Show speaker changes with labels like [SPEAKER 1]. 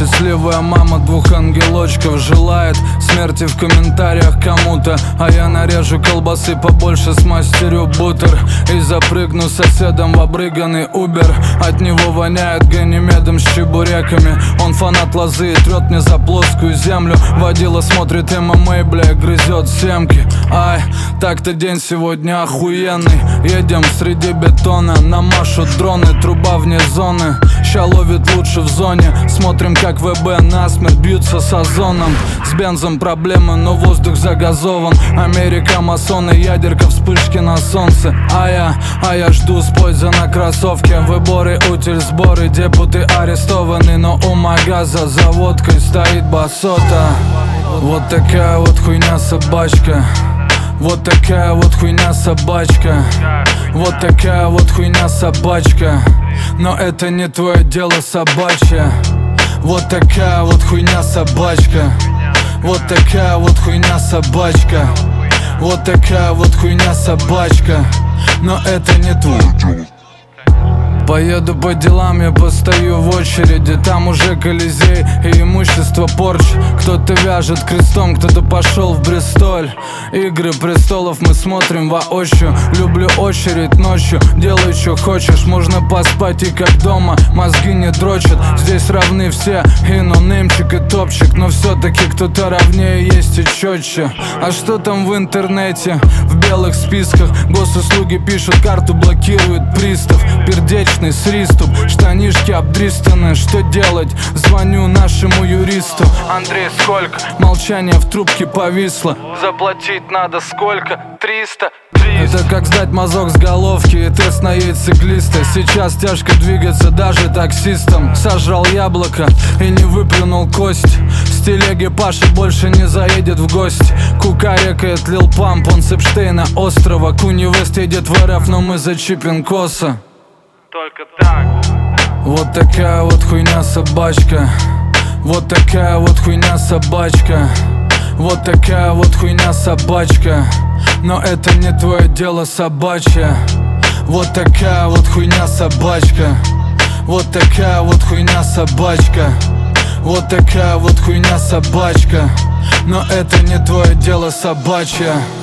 [SPEAKER 1] Счастливая мама двух ангелочков желает смерти в комментариях кому-то. А я нарежу колбасы побольше, смастерю бутер и запрыгну соседом в обрыганный Убер. От него воняет Ганимедом с чебуреками. Он фанат лозы и трет мне за плоскую землю. Водила смотрит ММА, бля, грызет семки. Ай, так-то день сегодня охуенный. Едем среди бетона, намашут дроны, труба вне зоны. Ща ловит лучше в зоне. Смотрим, как ВБ насмерть бьются с озоном. С бензом проблемы, но воздух загазован. Америка, масоны, ядерка, вспышки на солнце. А я жду с пользы на кроссовке. Выборы, утиль, сборы, депуты арестованы. Но у магаза за водкой стоит басота. Вот такая вот хуйня собачка. Вот такая вот хуйня собачка. Вот такая вот хуйня собачка. Но это не твое дело собачье. Вот такая вот хуйня собачка. Вот такая вот хуйня собачка. Вот такая вот хуйня собачка. Но это не твое дело. Поеду по делам, я постою в очереди. Там уже Колизей и имущество порч. Кто-то вяжет крестом, кто-то пошел в Бристоль. Игры престолов мы смотрим воочию. Люблю очередь ночью, делай что хочешь. Можно поспать и как дома, мозги не дрочат. Здесь равны все, и нонеймчик, и топчик. Но все-таки кто-то равнее есть и четче. А что там в интернете? В белых списках госуслуги пишут, карту блокирует пристав. Пердечный сриступ, штанишки обдристаны. Что делать? Звоню нашему юристу. Андрей, сколько? Молчание в трубке повисло. Заплатить надо сколько? 300. Это как сдать мазок с головки и тест на яйцеглиста. Сейчас тяжко двигаться даже таксистам. Сожрал яблоко и не выплюнул кость. С телеги Паша больше не заедет в гости. Кукарекает Лил Памп, он с Эпштейна острова. Куни Вест едет в РФ, но мы зачипим косо. Только так. Вот такая вот хуйня собачка. Вот такая вот хуйня собачка. Вот такая вот хуйня собачка. Но это не твое дело собачье. Вот такая вот хуйня собачка. Вот такая вот хуйня собачка. Вот такая вот хуйня собачка. Но это не твое дело собачье.